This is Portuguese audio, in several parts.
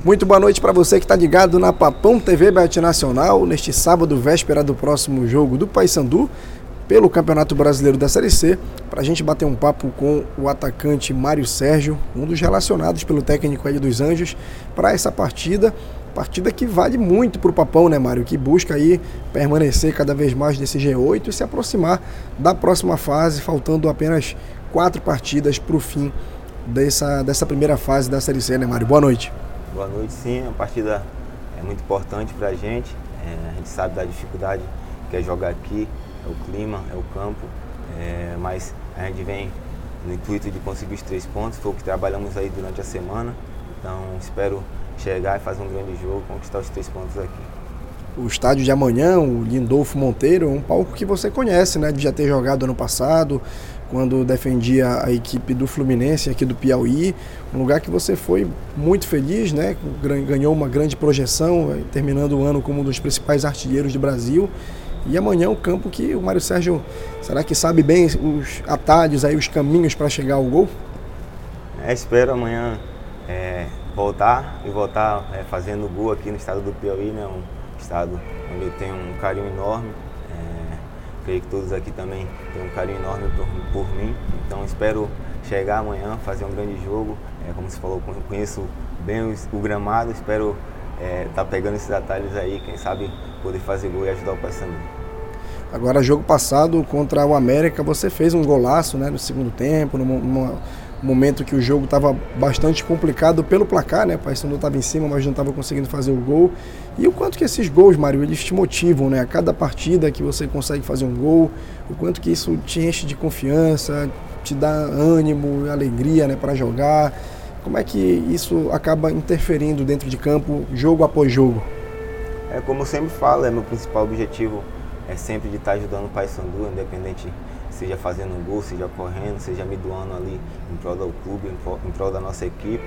Muito boa noite para você que está ligado na Papão TV Bet Nacional, neste sábado, véspera do próximo jogo do Paysandu, pelo Campeonato Brasileiro da Série C, para a gente bater um papo com o atacante Mário Sérgio, um dos relacionados pelo técnico Hélio dos Anjos, para essa partida que vale muito para o Papão, né, Mário? Que busca aí permanecer cada vez mais nesse G8 e se aproximar da próxima fase, faltando apenas 4 partidas para o fim dessa primeira fase da Série C, né, Mário? Boa noite. Boa noite, sim. A partida é muito importante para a gente sabe da dificuldade que é jogar aqui, é o clima, é o campo, mas a gente vem no intuito de conseguir os 3 pontos, foi o que trabalhamos aí durante a semana, então espero chegar e fazer um grande jogo, conquistar os 3 pontos aqui. O estádio de amanhã, o Lindolfo Monteiro, é um palco que você conhece, né? De já ter jogado ano passado, quando defendia a equipe do Fluminense aqui do Piauí, um lugar que você foi muito feliz, né? Ganhou uma grande projeção, terminando o ano como um dos principais artilheiros do Brasil. E amanhã é um campo que o Mário Sérgio, será que sabe bem os atalhos, aí, os caminhos para chegar ao gol? Espero amanhã voltar fazendo gol aqui no estado do Piauí, né? Um estado onde eu tenho um carinho enorme. Creio que todos aqui também têm um carinho enorme por mim. Então espero chegar amanhã, fazer um grande jogo. Como você falou, eu conheço bem o gramado, espero estar pegando esses atalhos aí, quem sabe poder fazer gol e ajudar o Paysandu. Agora, jogo passado contra o América, você fez um golaço, né, no segundo tempo, num momento que o jogo estava bastante complicado pelo placar, né? O Paysandu estava em cima, mas não estava conseguindo fazer o gol. E o quanto que esses gols, Mário, eles te motivam, né? A cada partida que você consegue fazer um gol, o quanto que isso te enche de confiança, te dá ânimo, alegria, né, para jogar. Como é que isso acaba interferindo dentro de campo, jogo após jogo? Como eu sempre falo, meu principal objetivo é sempre de estar ajudando o Paysandu, independente seja fazendo um gol, seja correndo, seja me doando ali em prol do clube, em prol da nossa equipe.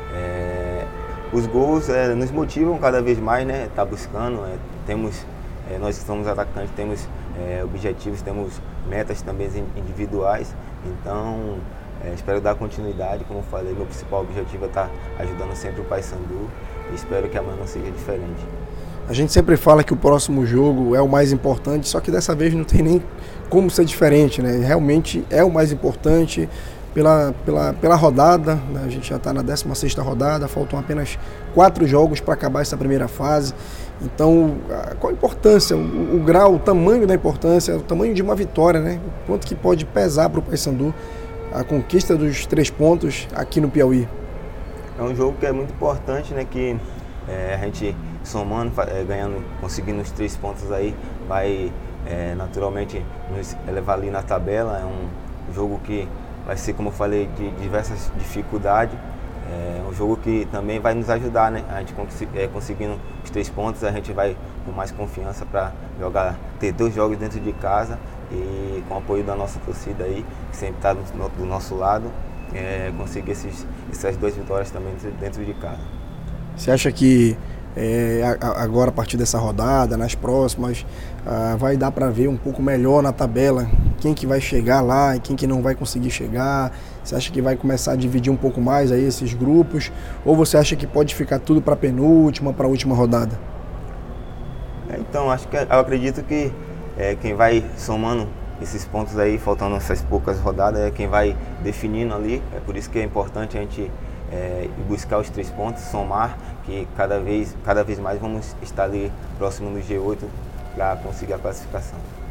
Os gols nos motivam cada vez mais, né? Tá buscando, nós que somos atacantes temos objetivos, temos metas também individuais, então espero dar continuidade, como eu falei, meu principal objetivo é estar ajudando sempre o Paysandu e espero que amanhã não seja diferente. A gente sempre fala que o próximo jogo é o mais importante, só que dessa vez não tem nem como ser diferente, né? Realmente é o mais importante pela rodada, né? A gente já está na 16ª rodada, faltam apenas 4 jogos para acabar essa primeira fase. Então, qual a importância, o grau, o tamanho da importância, o tamanho de uma vitória, né? O quanto que pode pesar para o Paysandu a conquista dos 3 pontos aqui no Piauí? É um jogo que é muito importante, né? Que a gente somando, ganhando, conseguindo os 3 pontos aí, vai naturalmente nos elevar ali na tabela. É um jogo que vai ser, como eu falei, de diversas dificuldades. É um jogo que também vai nos ajudar, né? A gente conseguindo os 3 pontos, a gente vai com mais confiança para ter 2 jogos dentro de casa e com o apoio da nossa torcida aí, que sempre está do nosso lado, conseguir essas 2 vitórias também dentro de casa. Você acha que agora, a partir dessa rodada, nas próximas, vai dar para ver um pouco melhor na tabela quem que vai chegar lá e quem que não vai conseguir chegar? Você acha que vai começar a dividir um pouco mais aí esses grupos? Ou você acha que pode ficar tudo para a penúltima, para a última rodada? Então, eu acredito que quem vai somando esses pontos aí, faltando essas poucas rodadas, é quem vai definindo ali. É por isso que é importante a gente buscar os 3 pontos, somar, que cada vez mais vamos estar ali próximo do G8 para conseguir a classificação.